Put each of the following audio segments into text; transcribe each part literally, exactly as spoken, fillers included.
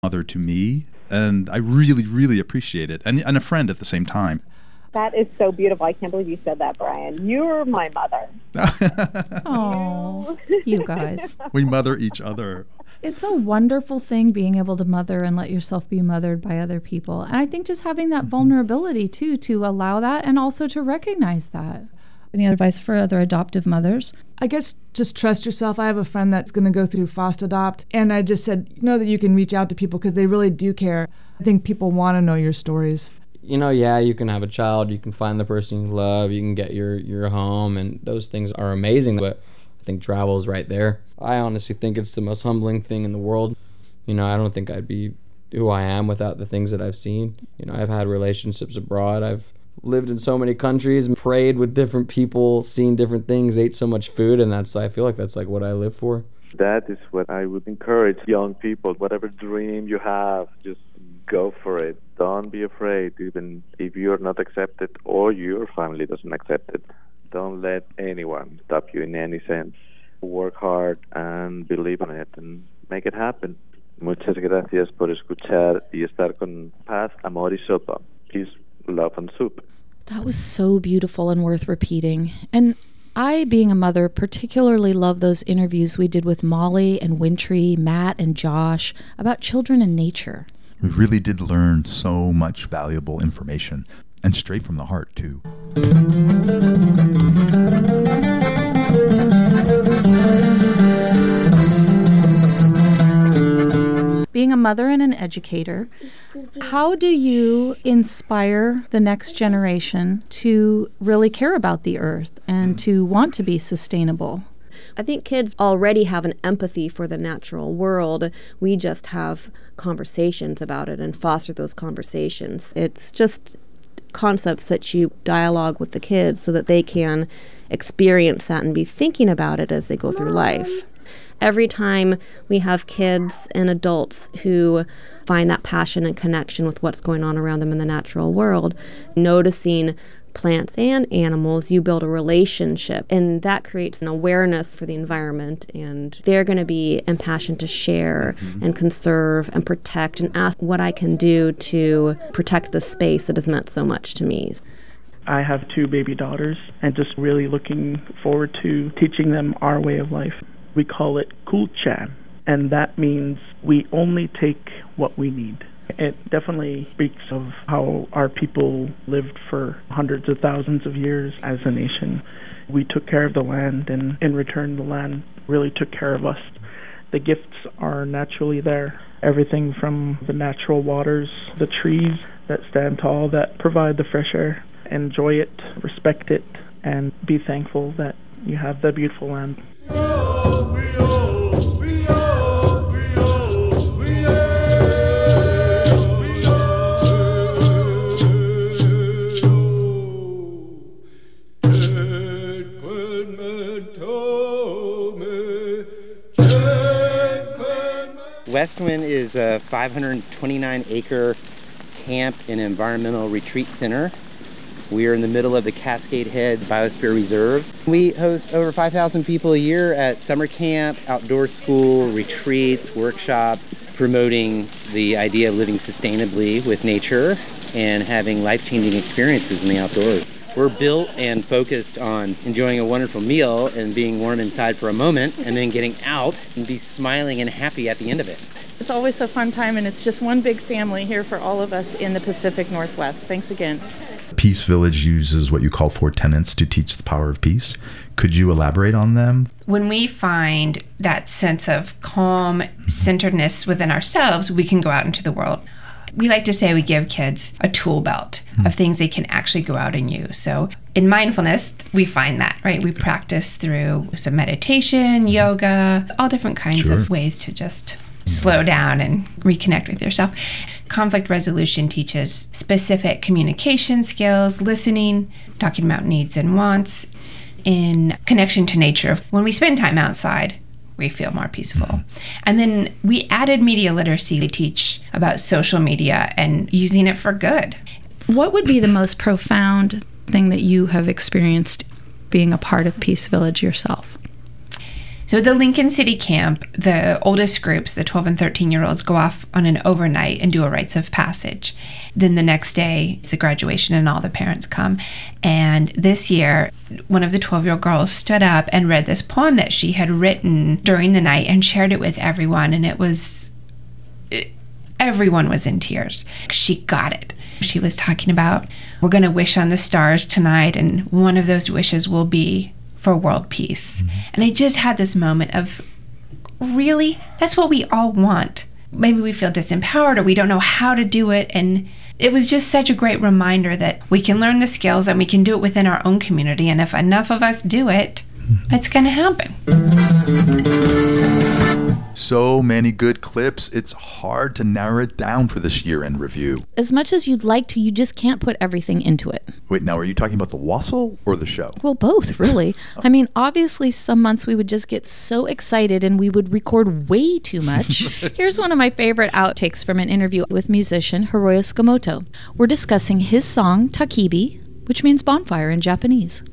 mother to me, and I really, really appreciate it, and, and a friend at the same time. That is so beautiful. I can't believe you said that, Brian. You're my mother. Oh, you guys. We mother each other. It's a wonderful thing being able to mother and let yourself be mothered by other people. And I think just having that vulnerability, too, to allow that and also to recognize that. Any advice for other adoptive mothers? I guess just trust yourself. I have a friend that's going to go through FostAdopt, and I just said, know that you can reach out to people because they really do care. I think people want to know your stories. You know, yeah, you can have a child, you can find the person you love, you can get your, your home, and those things are amazing, but I think travel is right there. I honestly think it's the most humbling thing in the world. You know, I don't think I'd be who I am without the things that I've seen. You know, I've had relationships abroad, I've lived in so many countries, prayed with different people, seen different things, ate so much food, and that's, I feel like that's like what I live for. That is what I would encourage young people. Whatever dream you have, just go for it. Don't be afraid, even if you're not accepted or your family doesn't accept it. Don't let anyone stop you in any sense. Work hard and believe in it and make it happen. Muchas gracias por escuchar y estar con Paz, Amor y Sopa. Peace, love, and soup. That was so beautiful and worth repeating. And I, being a mother, particularly love those interviews we did with Molly and Wintry, Matt and Josh about children and nature. We really did learn so much valuable information, and straight from the heart, too. Being a mother and an educator, how do you inspire the next generation to really care about the earth and to want to be sustainable? I think kids already have an empathy for the natural world. We just have conversations about it and foster those conversations. It's just concepts that you dialogue with the kids so that they can experience that and be thinking about it as they go through life. Every time we have kids and adults who find that passion and connection with what's going on around them in the natural world, noticing plants and animals, you build a relationship, and that creates an awareness for the environment, and they're going to be impassioned to share mm-hmm. and conserve and protect and ask what I can do to protect the space that has meant so much to me. I have two baby daughters, and just really looking forward to teaching them our way of life. We call it Kulchan, and that means we only take what we need. It definitely speaks of how our people lived for hundreds of thousands of years as a nation. We took care of the land, and in return, the land really took care of us. The gifts are naturally there. Everything from the natural waters, the trees that stand tall, that provide the fresh air. Enjoy it, respect it, and be thankful that you have the beautiful land. Westwind is a five hundred twenty-nine acre camp and environmental retreat center. We are in the middle of the Cascade Head Biosphere Reserve. We host over five thousand people a year at summer camp, outdoor school, retreats, workshops, promoting the idea of living sustainably with nature and having life-changing experiences in the outdoors. We're built and focused on enjoying a wonderful meal and being warm inside for a moment and then getting out and be smiling and happy at the end of it. It's always a fun time, and it's just one big family here for all of us in the Pacific Northwest. Thanks again. Peace Village uses what you call four tenets to teach the power of peace. Could you elaborate on them? When we find that sense of calm, centeredness within ourselves, we can go out into the world. We like to say we give kids a tool belt mm-hmm. of things they can actually go out and use. So in mindfulness, we find that, right? We practice through some meditation, yoga, all different kinds sure. of ways to just slow down and reconnect with yourself. Conflict resolution teaches specific communication skills, listening, talking about needs and wants, in connection to nature. When we spend time outside, we feel more peaceful. Mm-hmm. And then we added media literacy to teach about social media and using it for good. What would be the most profound thing that you have experienced being a part of Peace Village yourself? So at the Lincoln City camp, the oldest groups, the twelve and thirteen year olds, go off on an overnight and do a rites of passage. Then the next day, it's the graduation and all the parents come. And this year, one of the twelve year old girls stood up and read this poem that she had written during the night and shared it with everyone. And it was, it, everyone was in tears. She got it. She was talking about, we're going to wish on the stars tonight, and one of those wishes will be for world peace. Mm-hmm. And I just had this moment of, really? That's what we all want. Maybe we feel disempowered or we don't know how to do it. And it was just such a great reminder that we can learn the skills and we can do it within our own community. And if enough of us do it, it's going to happen. So many good clips. It's hard to narrow it down for this year-end review. As much as you'd like to, you just can't put everything into it. Wait, now are you talking about the Wassail or the show? Well, both, really. I mean, obviously, some months we would just get so excited and we would record way too much. Here's one of my favorite outtakes from an interview with musician Hiroyo Sakamoto. We're discussing his song, Takibi, which means bonfire in Japanese.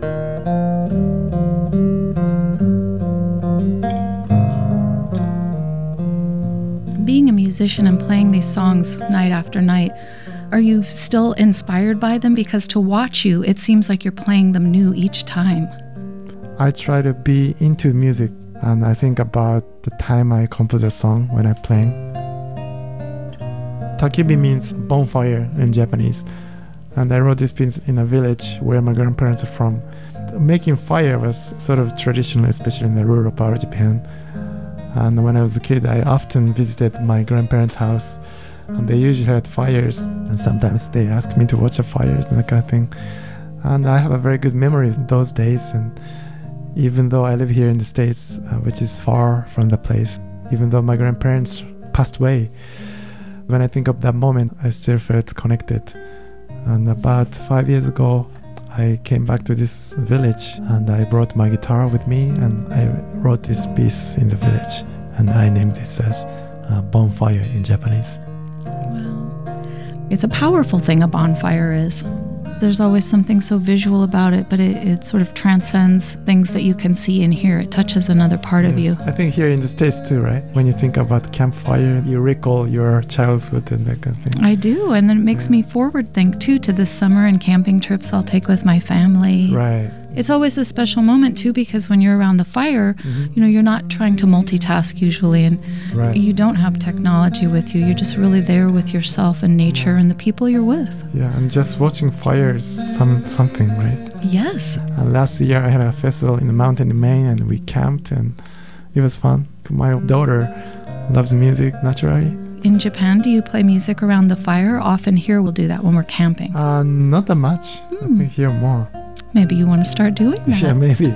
Being a musician and playing these songs night after night, are you still inspired by them? Because to watch you, it seems like you're playing them new each time. I try to be into music, and I think about the time I compose a song when I'm playing. Takibi means bonfire in Japanese, and I wrote this piece in a village where my grandparents are from. Making fire was sort of traditional, especially in the rural part of Japan. And when I was a kid, I often visited my grandparents' house, and they usually had fires, and sometimes they asked me to watch the fires and that kind of thing. And I have a very good memory of those days, and even though I live here in the States, uh, which is far from the place, even though my grandparents passed away, when I think of that moment, I still felt connected. And about five years ago, I came back to this village and I brought my guitar with me and I wrote this piece in the village, and I named this as uh, Bonfire in Japanese. Wow. It's a powerful thing, a bonfire is. There's always something so visual about it, but it, it sort of transcends things that you can see and hear. It touches another part yes. of you. I think here in the States too, right? When you think about campfire, you recall your childhood and that kind of thing. I do, and then it makes yeah. me forward think too to this summer and camping trips I'll take with my family. Right. It's always a special moment too, because when you're around the fire, mm-hmm. you know, you're not trying to multitask usually, and right. you don't have technology with you. You're just really there with yourself and nature and the people you're with. Yeah, and just watching fires, some something, right? Yes. And last year I had a festival in the mountain in Maine, and we camped, and it was fun. My daughter loves music naturally. In Japan, do you play music around the fire? Often here we'll do that when we're camping. Uh, not that much. Hmm. I think here more. Maybe you want to start doing that. Yeah, maybe.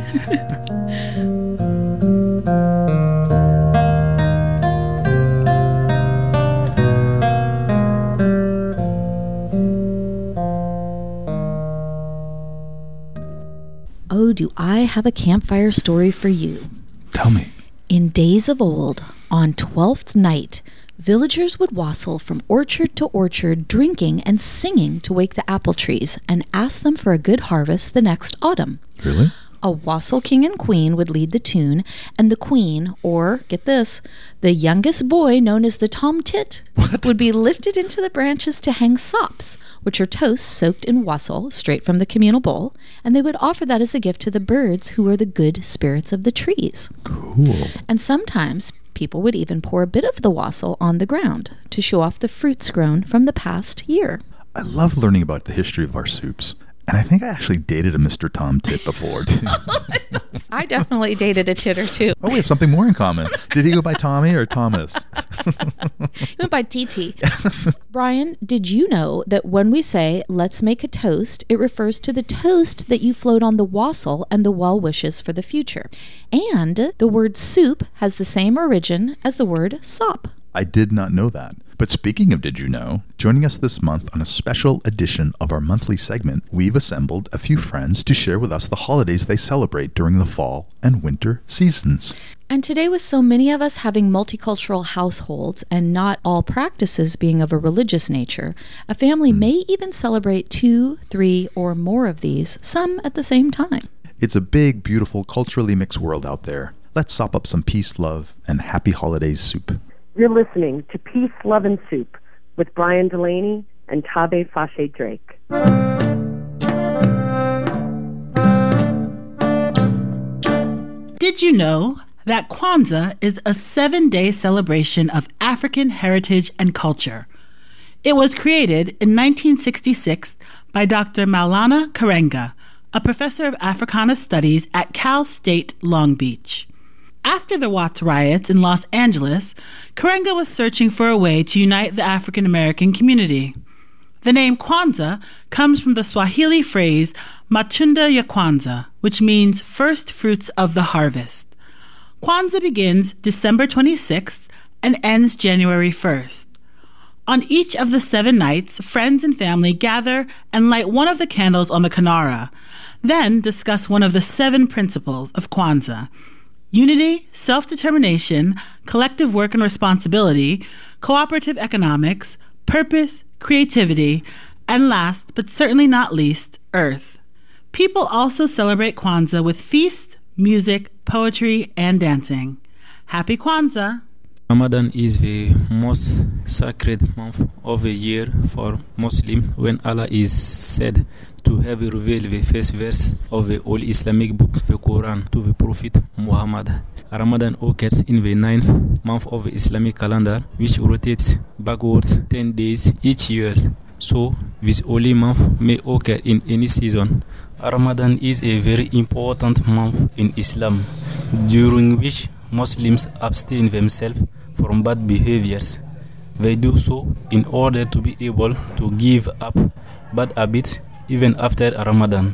Oh, do I have a campfire story for you. Tell me. In days of old, on Twelfth Night, villagers would wassail from orchard to orchard, drinking and singing to wake the apple trees and ask them for a good harvest the next autumn. Really? A wassail king and queen would lead the tune, and the queen, or, get this, the youngest boy known as the tomtit, what? would be lifted into the branches to hang sops, which are toast soaked in wassail straight from the communal bowl, and they would offer that as a gift to the birds who are the good spirits of the trees. Cool. And sometimes people would even pour a bit of the wassail on the ground to show off the fruits grown from the past year. I love learning about the history of our soups. And I think I actually dated a Mister Tom Tit before, too. I definitely dated a tit or two. Oh, we have something more in common. Did he go by Tommy or Thomas? He went by T T. Brian, did you know that when we say, let's make a toast, it refers to the toast that you float on the wassail and the well wishes for the future. And the word soup has the same origin as the word sop. I did not know that. But speaking of Did You Know, joining us this month on a special edition of our monthly segment, we've assembled a few friends to share with us the holidays they celebrate during the fall and winter seasons. And today, with so many of us having multicultural households and not all practices being of a religious nature, a family mm. may even celebrate two, three, or more of these, some at the same time. It's a big, beautiful, culturally mixed world out there. let's sop up some peace, love, and happy holidays soup. You're listening to Peace, Love, and Soup with Brian Delaney and Tabe Fashe Drake. Did you know that Kwanzaa is a seven-day celebration of African heritage and culture? It was created in nineteen sixty-six by Doctor Maulana Karenga, a professor of Africana Studies at Cal State Long Beach. After the Watts riots in Los Angeles, Karenga was searching for a way to unite the African American community. The name Kwanzaa comes from the Swahili phrase Matunda ya Kwanzaa, which means first fruits of the harvest. Kwanzaa begins December twenty-sixth and ends January first. On each of the seven nights, friends and family gather and light one of the candles on the Kinara, then discuss one of the seven principles of Kwanzaa: unity, self-determination, collective work and responsibility, cooperative economics, purpose, creativity, and last, but certainly not least, earth. People also celebrate Kwanzaa with feasts, music, poetry, and dancing. Happy Kwanzaa! Ramadan is the most sacred month of the year for Muslims, when Allah is said to have revealed the first verse of the Holy Islamic book, the Quran, to the Prophet Muhammad. Ramadan occurs in the ninth month of the Islamic calendar, which rotates backwards ten days each year. So, this holy month may occur in any season. Ramadan is a very important month in Islam, during which Muslims abstain themselves from bad behaviors. They do so in order to be able to give up bad habits even after Ramadan.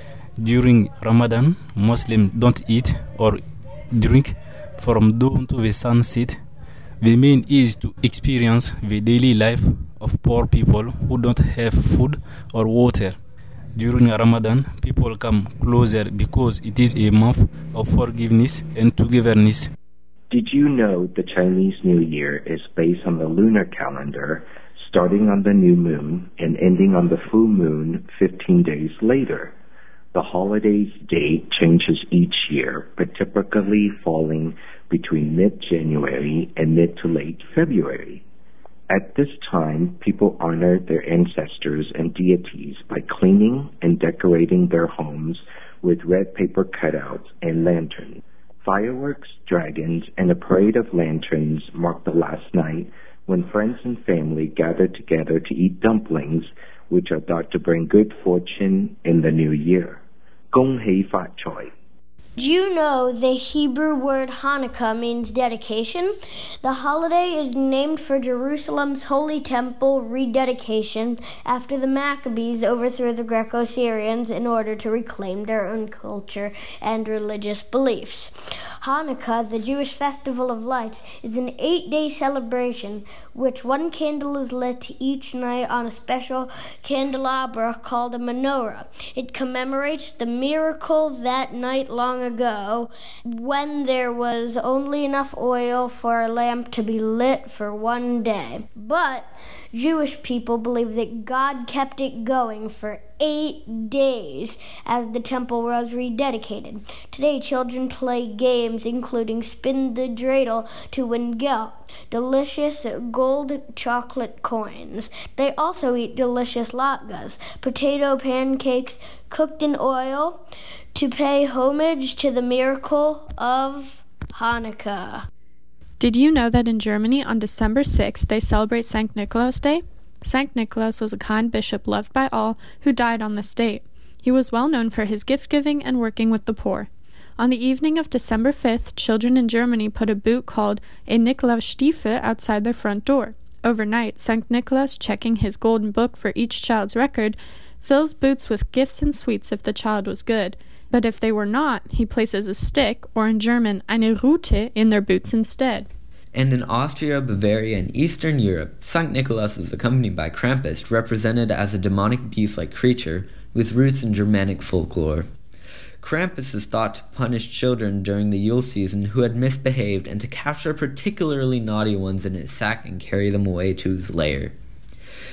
During Ramadan, Muslims don't eat or drink from dawn to the sunset. The main is to experience the daily life of poor people who don't have food or water. During Ramadan, people come closer because it is a month of forgiveness and togetherness. Did you know the Chinese New Year is based on the lunar calendar, starting on the new moon and ending on the full moon fifteen days later? The holiday's date changes each year, but typically falling between mid-January and mid to late February. At this time, people honor their ancestors and deities by cleaning and decorating their homes with red paper cutouts and lanterns. Fireworks, dragons, and a parade of lanterns mark the last night when friends and family gather together to eat dumplings, which are thought to bring good fortune in the new year. Gong Hei Fat Choi. Do you know the Hebrew word Hanukkah means dedication? The holiday is named for Jerusalem's Holy Temple rededication after the Maccabees overthrew the Greco-Syrians in order to reclaim their own culture and religious beliefs. Hanukkah, the Jewish festival of lights, is an eight-day celebration which one candle is lit each night on a special candelabra called a menorah. It commemorates the miracle that night long ago when there was only enough oil for a lamp to be lit for one day. But Jewish people believe that God kept it going for eight days as the temple was rededicated. Today, children play games including spin the dreidel to win gelt, delicious gold chocolate coins. They also eat delicious latkes, potato pancakes cooked in oil, to pay homage to the miracle of Hanukkah. Did you know that in Germany on December sixth they celebrate Saint Nicholas Day? Saint Nicholas was a kind bishop loved by all who died on this date. He was well known for his gift-giving and working with the poor. On the evening of December fifth, children in Germany put a boot called a Nikolausstiefel outside their front door. Overnight, Saint Nicholas, checking his golden book for each child's record, fills boots with gifts and sweets if the child was good. But if they were not, he places a stick, or in German, eine Rute, in their boots instead. And in Austria, Bavaria, and Eastern Europe, Saint Nicholas is accompanied by Krampus, represented as a demonic beast-like creature with roots in Germanic folklore. Krampus is thought to punish children during the Yule season who had misbehaved and to capture particularly naughty ones in his sack and carry them away to his lair.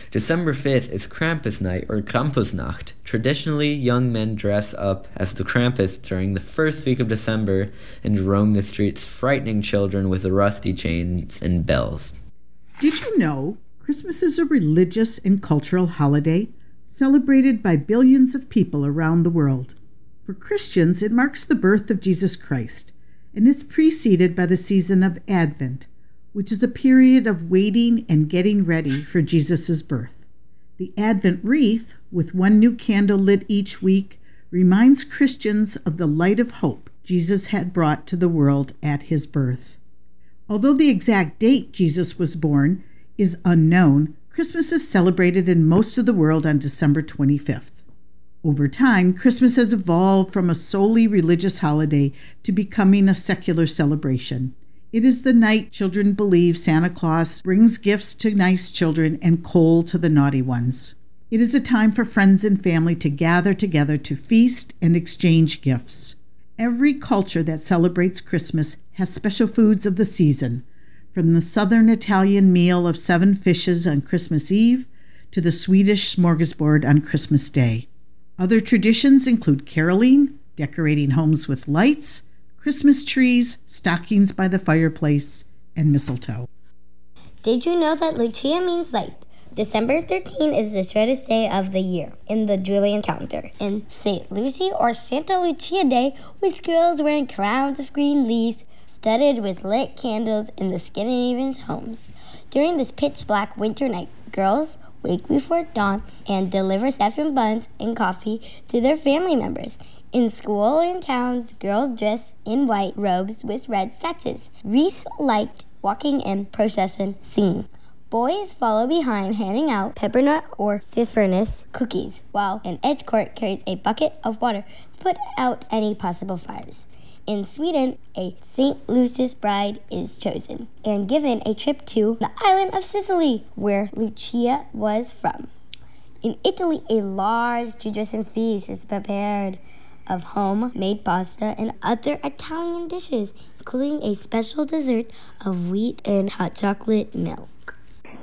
December fifth is Krampus Night or Krampusnacht. Traditionally, young men dress up as the Krampus during the first week of December and roam the streets frightening children with rusty chains and bells. Did you know Christmas is a religious and cultural holiday celebrated by billions of people around the world? For Christians, it marks the birth of Jesus Christ and is preceded by the season of Advent, which is a period of waiting and getting ready for Jesus' birth. The Advent wreath, with one new candle lit each week, reminds Christians of the light of hope Jesus had brought to the world at his birth. Although the exact date Jesus was born is unknown, Christmas is celebrated in most of the world on December twenty-fifth. Over time, Christmas has evolved from a solely religious holiday to becoming a secular celebration. It is the night children believe Santa Claus brings gifts to nice children and coal to the naughty ones. It is a time for friends and family to gather together to feast and exchange gifts. Every culture that celebrates Christmas has special foods of the season, from the southern Italian meal of seven fishes on Christmas Eve to the Swedish smorgasbord on Christmas Day. Other traditions include caroling, decorating homes with lights, Christmas trees, stockings by the fireplace, and mistletoe. Did you know that Lucia means light? December thirteenth is the shortest day of the year in the Julian calendar. And Saint Lucy or Santa Lucia Day, with girls wearing crowns of green leaves studded with lit candles in the Scandinavian homes. During this pitch-black winter night, girls wake before dawn and deliver seven buns and coffee to their family members. In school and towns, girls dress in white robes with red sashes, wreaths light, walking in procession, singing. Boys follow behind, handing out peppermint or pfeffernuss cookies, while an edge court carries a bucket of water to put out any possible fires. In Sweden, a Saint Lucy's bride is chosen and given a trip to the island of Sicily, where Lucia was from. In Italy, a large Tradition feast is prepared of home-made pasta and other Italian dishes, including a special dessert of wheat and hot chocolate milk.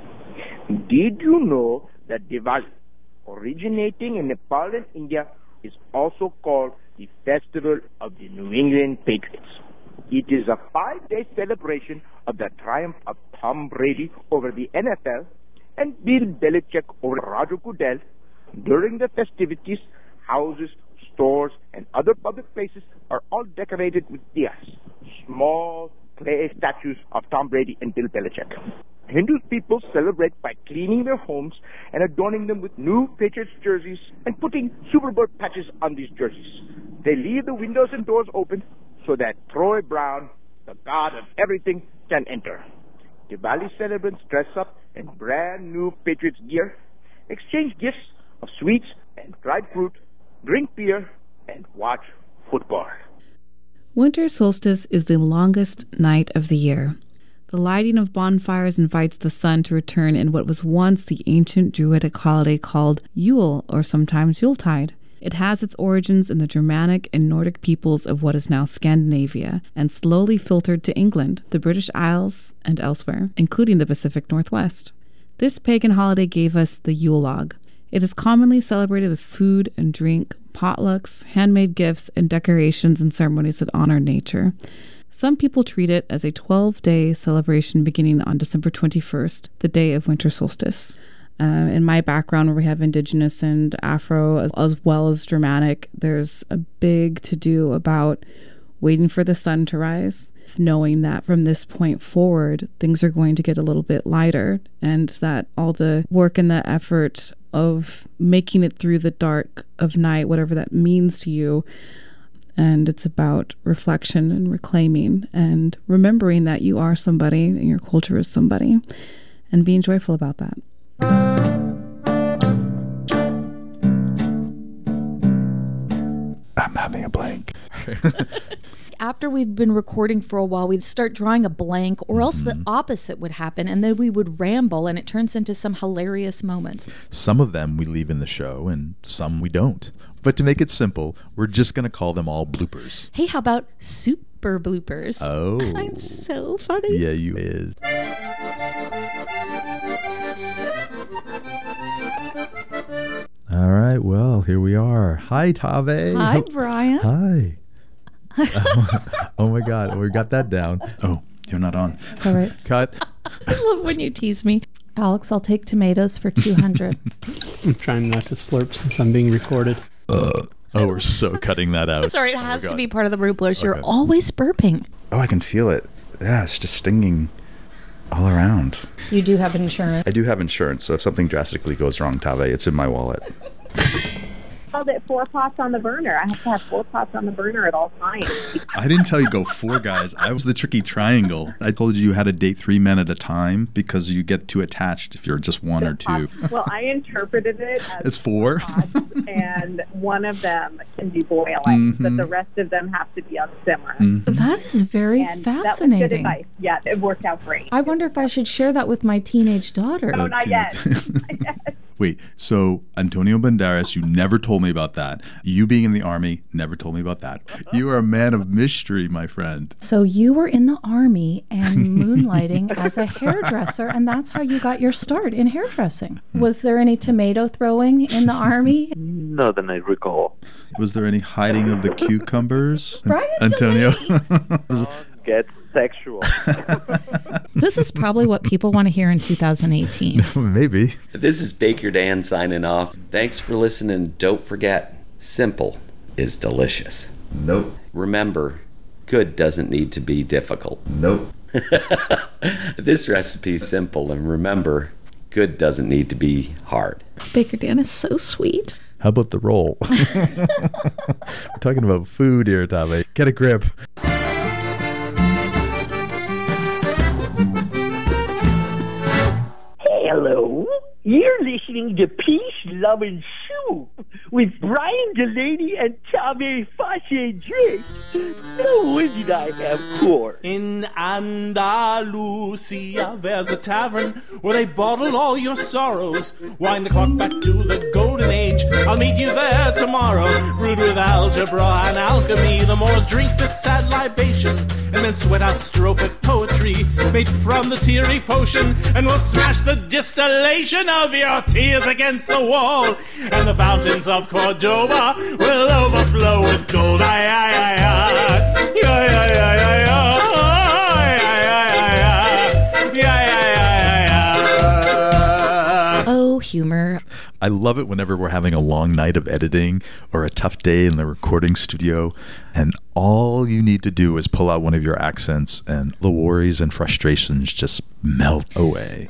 Did you know that Diwali, originating in Nepal and India, is also called the Festival of the New England Patriots? It is a five-day celebration of the triumph of Tom Brady over the N F L and Bill Belichick over Roger Goodell. During the festivities, houses, stores, and other public places are all decorated with diyas, small clay statues of Tom Brady and Bill Belichick. Hindu people celebrate by cleaning their homes and adorning them with new Patriots jerseys and putting Super Bowl patches on these jerseys. They leave the windows and doors open so that Troy Brown, the god of everything, can enter. Diwali celebrants dress up in brand new Patriots gear, exchange gifts of sweets and dried fruit, drink beer, and watch football. Winter solstice is the longest night of the year. The lighting of bonfires invites the sun to return in what was once the ancient Druidic holiday called Yule, or sometimes Yuletide. It has its origins in the Germanic and Nordic peoples of what is now Scandinavia, and slowly filtered to England, the British Isles, and elsewhere, including the Pacific Northwest. This pagan holiday gave us the Yule log. It is commonly celebrated with food and drink, potlucks, handmade gifts, and decorations and ceremonies that honor nature. Some people treat it as a twelve-day celebration beginning on December twenty-first, the day of winter solstice. Uh, in my background, where we have Indigenous and Afro as, as well as Germanic, there's a big to-do about waiting for the sun to rise, knowing that from this point forward, things are going to get a little bit lighter, and that all the work and the effort of making it through the dark of night, whatever that means to you, and it's about reflection and reclaiming and remembering that you are somebody and your culture is somebody, and being joyful about that. I'm having a blank. After we've been recording for a while, we'd start drawing a blank, or else the opposite would happen, and then we would ramble, and it turns into some hilarious moment. Some of them we leave in the show, and some we don't. But to make it simple, we're just going to call them all bloopers. Hey, how about super bloopers? Oh. I'm so funny. Yeah, you is. here we are. Hi, Tave. Hi, Brian. Hi. oh, oh my God, we got that down. Oh, you're not on. It's all right. Cut. I love when you tease me. Alex, I'll take tomatoes for two hundred. I'm trying not to slurp since I'm being recorded. Uh, oh, we're so cutting that out. Sorry, it has oh to be part of the Rublers. You're Okay. always burping. Oh, I can feel it. Yeah, it's just stinging all around. You do have insurance. I do have insurance, so if something drastically goes wrong, Tave, it's in my wallet. Called it four pots on the burner. I have to have four pots on the burner at all times. I didn't tell you go four guys. I was the tricky triangle. I told you you had to date three men at a time because you get too attached if you're just one or two. Well, I interpreted it as It's four. pots, and one of them can be boiling, Mhm. but the rest of them have to be on simmer. That is very And that was good fascinating. advice. Yeah, it worked out great. I wonder if I should share that with my teenage daughter. No, not yet. Wait, so Antonio Banderas, you never told me about that. You being in the Army, never told me about that. You are a man of mystery, my friend. So you were in the Army and moonlighting as a hairdresser, and that's how you got your start in hairdressing. Was there any tomato throwing in the Army? Not that I recall. Was there any hiding of the cucumbers? Brian Antonio. Get sexual. This is probably what people want to hear in two thousand eighteen. Maybe. This is Baker Dan signing off. Thanks for listening. Don't forget, simple is delicious. Nope. Remember, good doesn't need to be difficult. Nope. This recipe's simple, and remember, good doesn't need to be hard. Baker Dan is so sweet. How about the roll? We're talking about food here, Tave. Get a grip. Hello. You're listening to Peace, Love, and Soup with Brian Delaney and Tave Fase Drake. No one did I have core. In Andalusia, there's a tavern where they bottle all your sorrows. Wind the clock back to the golden age. I'll meet you there tomorrow. Brewed with algebra and alchemy, the Moors drink this sad libation and then sweat out strophic poetry made from the teary potion, and we'll smash the distillation of your tears against the wall, and the fountains of Cordoba will overflow with gold. Aye, aye, aye, aye. Aye, aye, aye, aye, aye. Oh, humor. I love it whenever we're having a long night of editing or a tough day in the recording studio, and all you need to do is pull out one of your accents and the worries and frustrations just melt away.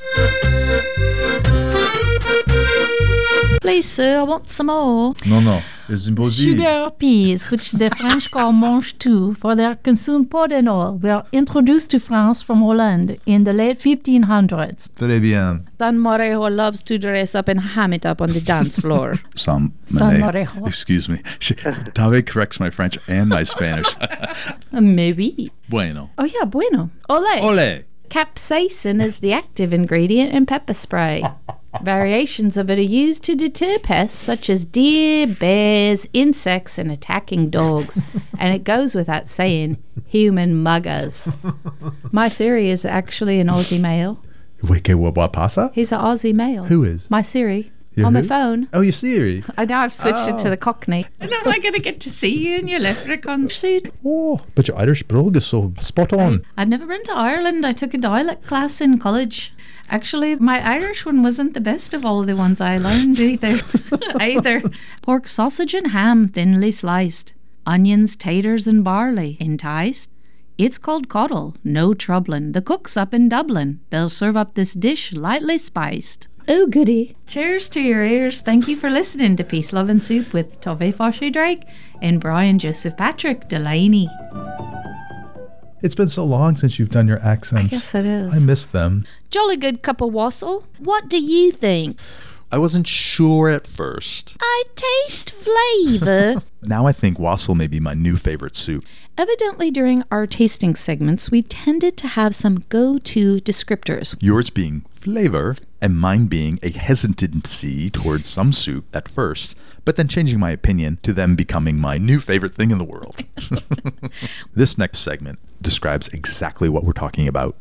Please, sir, I want some more. No, no, it's impossible. Sugar peas, which the French call mange tout, for they are consumed pot and all, were introduced to France from Holland in the late fifteen hundreds. Très bien. San Morejo loves to dress up and ham it up on the dance floor. Sam, San Monet. Morejo. Excuse me. She, Tave corrects my French and my Spanish. Maybe. Bueno. Oh, yeah, bueno. Ole. Ole. Capsaicin is the active ingredient in pepper spray. Variations of it are used to deter pests such as deer, bears, insects, and attacking dogs. And it goes without saying, human muggers. My Siri is actually an Aussie male. Wait, que what, what pasa? He's an Aussie male. Who is? My Siri. Your on who? my phone. Oh, your Siri. I know I've switched it to Oh. the Cockney. And am I going to get to see you in your leprechaun suit? Oh, but your Irish brogue is so spot on. I'd never been to Ireland. I took a dialect class in college. Actually, my Irish one wasn't the best of all the ones I learned either. either. Pork sausage and ham thinly sliced. Onions, taters and barley enticed. It's called coddle, no troublin'. The cook's up in Dublin. They'll serve up this dish lightly spiced. Oh, goody. Cheers to your ears. Thank you for listening to Peace, Love and Soup with Tove Foshe Drake and Brian Joseph Patrick Delaney. It's been so long since you've done your accents. I guess it is. I miss them. Jolly good cup of wassail. What do you think? I wasn't sure at first. I taste flavor. Now I think wassail may be my new favorite soup. Evidently, during our tasting segments, we tended to have some go-to descriptors. Yours being flavor, and mine being a hesitancy towards some soup at first, but then changing my opinion to them becoming my new favorite thing in the world. This next segment describes exactly what we're talking about.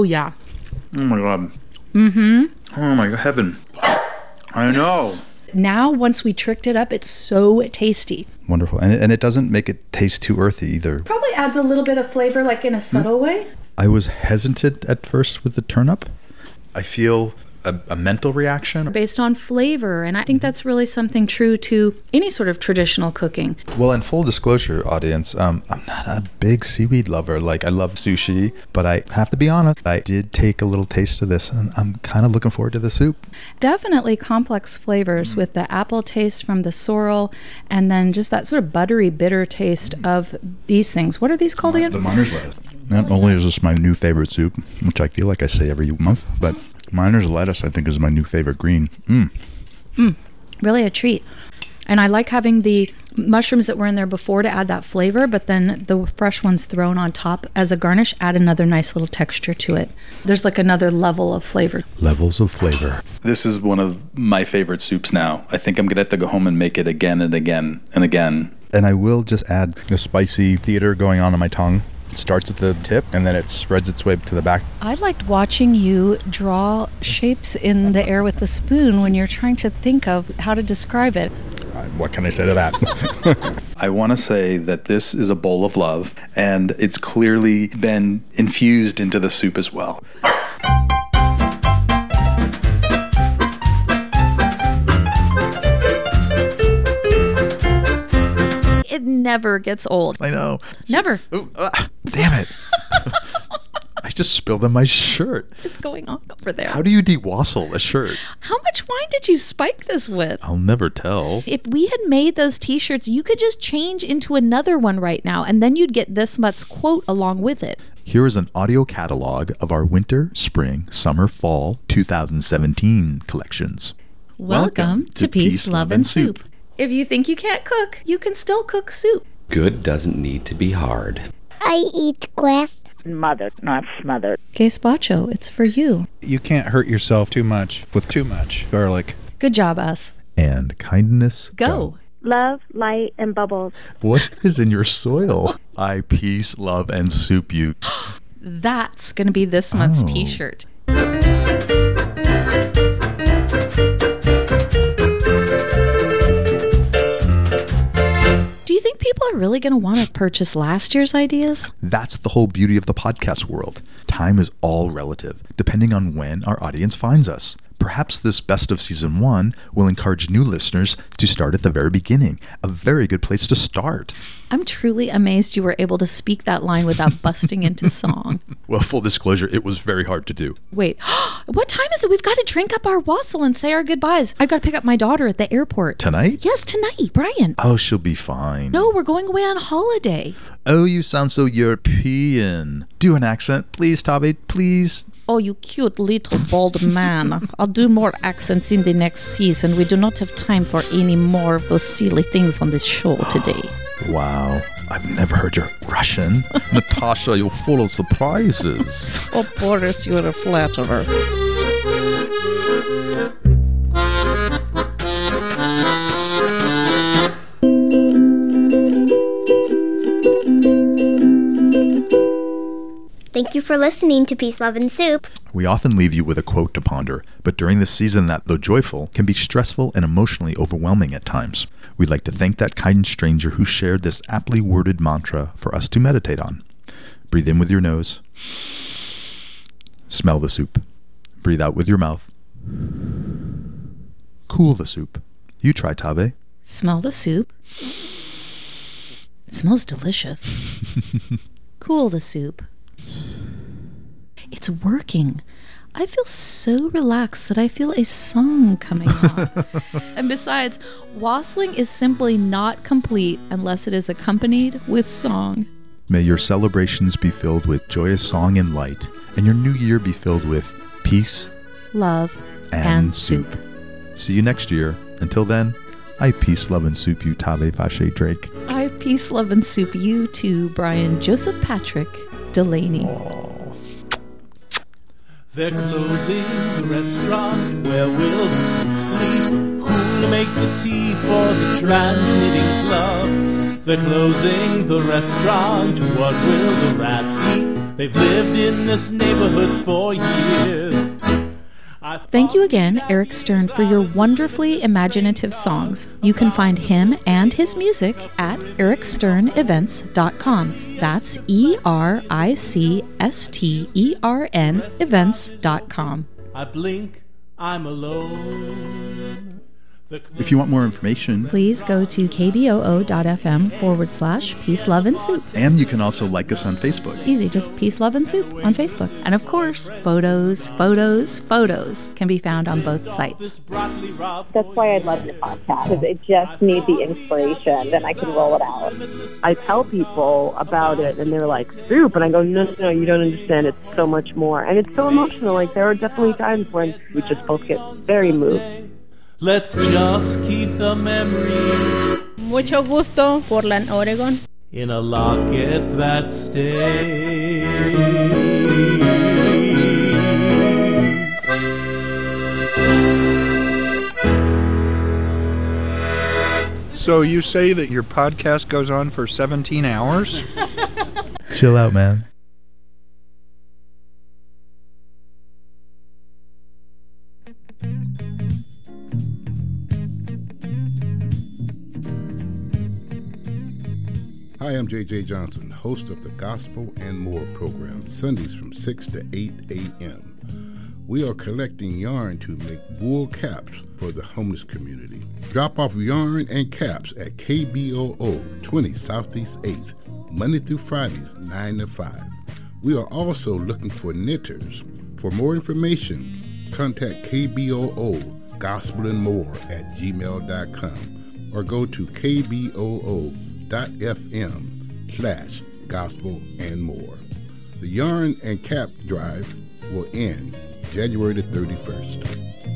Oh, yeah. Oh my God. Mm-hmm. Oh my heaven. I know. Now, once we tricked it up, it's so tasty. Wonderful. And it, and it doesn't make it taste too earthy either. Probably adds a little bit of flavor, like in a subtle mm. way. I was hesitant at first with the turnip. I feel a, a mental reaction. Based on flavor. And I think that's really something true to any sort of traditional cooking. Well, in full disclosure, audience, um, I'm not a big seaweed lover. Like, I love sushi, but I have to be honest, I did take a little taste of this, and I'm kind of looking forward to the soup. Definitely complex flavors mm. with the apple taste from the sorrel, and then just that sort of buttery, bitter taste mm. of these things. What are these called again? The Miner's lettuce. Not only is this my new favorite soup, which I feel like I say every month, but Miner's lettuce, I think, is my new favorite green. Mm. Mm, really a treat. And I like having the mushrooms that were in there before to add that flavor, but then the fresh ones thrown on top as a garnish add another nice little texture to it. There's like another level of flavor. Levels of flavor. This is one of my favorite soups now. I think I'm going to have to go home and make it again and again and again. And I will just add the spicy theater going on in my tongue. It starts at the tip and then it spreads its way to the back. I liked watching you draw shapes in the air with the spoon when you're trying to think of how to describe it. Uh, what can I say to that? I want to say that this is a bowl of love, and it's clearly been infused into the soup as well. It never gets old. I know. Never. Ooh, uh, damn it. I just spilled on my shirt. What's going on over there? How do you dewassle a shirt? How much wine did you spike this with? I'll never tell. If we had made those t-shirts, you could just change into another one right now, and then you'd get this much quote along with it. Here is an audio catalog of our winter, spring, summer, fall two thousand seventeen collections. Welcome, Welcome to, to Peace, Peace, Love, and Soup. soup. If you think you can't cook, you can still cook soup. Good doesn't need to be hard. I eat grass. Mothered, not smothered. Gazpacho, it's for you. You can't hurt yourself too much with too much garlic. Good job, us. And kindness. Go. go. Love, light, and bubbles. What is in your soil? I peace, love, and soup you. That's going to be this month's oh. t-shirt. Do you think people are really going to want to purchase last year's ideas? That's the whole beauty of the podcast world. Time is all relative, depending on when our audience finds us. Perhaps this best of season one will encourage new listeners to start at the very beginning. A very good place to start. I'm truly amazed you were able to speak that line without busting into song. Well, full disclosure, it was very hard to do. Wait, what time is it? We've got to drink up our wassail and say our goodbyes. I've got to pick up my daughter at the airport. Tonight? Yes, tonight, Brian. Oh, she'll be fine. No, we're going away on holiday. Oh, you sound so European. Do an accent, please, Tabe, please. Oh, you cute little bald man. I'll do more accents in the next season. We do not have time for any more of those silly things on this show today. Wow. I've never heard you're Russian. Natasha, you're full of surprises. Oh, Boris, you're a flatterer. Thank you for listening to Peace, Love, and Soup. We often leave you with a quote to ponder, but during this season that, though joyful, can be stressful and emotionally overwhelming at times. We'd like to thank that kind stranger who shared this aptly worded mantra for us to meditate on. Breathe in with your nose. Smell the soup. Breathe out with your mouth. Cool the soup. You try, Tabe. Smell the soup. It smells delicious. Cool the soup. It's working. I feel so relaxed that I feel a song coming on. And besides, wassailing is simply not complete unless it is accompanied with song. May your celebrations be filled with joyous song and light, and your new year be filled with peace, love, and, and soup. soup. See you next year. Until then, I peace, love, and soup you, Tabe Fache Drake. I peace, love, and soup you too, Brian Joseph Patrick Delaney. Aww. They're closing the restaurant. Where will the cook sleep? Who'll make the tea for the Trans-Knitting Club? They're closing the restaurant. What will the rats eat? They've lived in this neighborhood for years. Thank you again, Eric Stern, for your wonderfully imaginative songs. You can find him and his music at eric stern events dot com. That's E R I C S T E R N events dot com. I blink, I'm alone. If you want more information, please go to kboo.fm forward slash peace, love, and soup. And you can also like us on Facebook. Easy, just peace, love, and soup on Facebook. And of course, photos, photos, photos can be found on both sites. That's why I love your podcast, because it just needs the inspiration, then I can roll it out. I tell people about it, and they're like, soup, and I go, no, no, no, you don't understand. It's so much more. And it's so emotional. Like, there are definitely times when we just both get very moved. Let's just keep the memories. Mucho gusto, Portland, Oregon. In a locket that stays. So you say that your podcast goes on for seventeen hours? Chill out, man. Hi, I'm J J Johnson, host of the Gospel and More program, Sundays from six to eight a.m. We are collecting yarn to make wool caps for the homeless community. Drop off yarn and caps at K B O O twenty Southeast eighth, Monday through Fridays, nine to five. We are also looking for knitters. For more information, contact K B O O Gospel and More at gmail dot com or go to K B O O dot F M slash gospel and more. The yarn and cap drive will end January the thirty-first.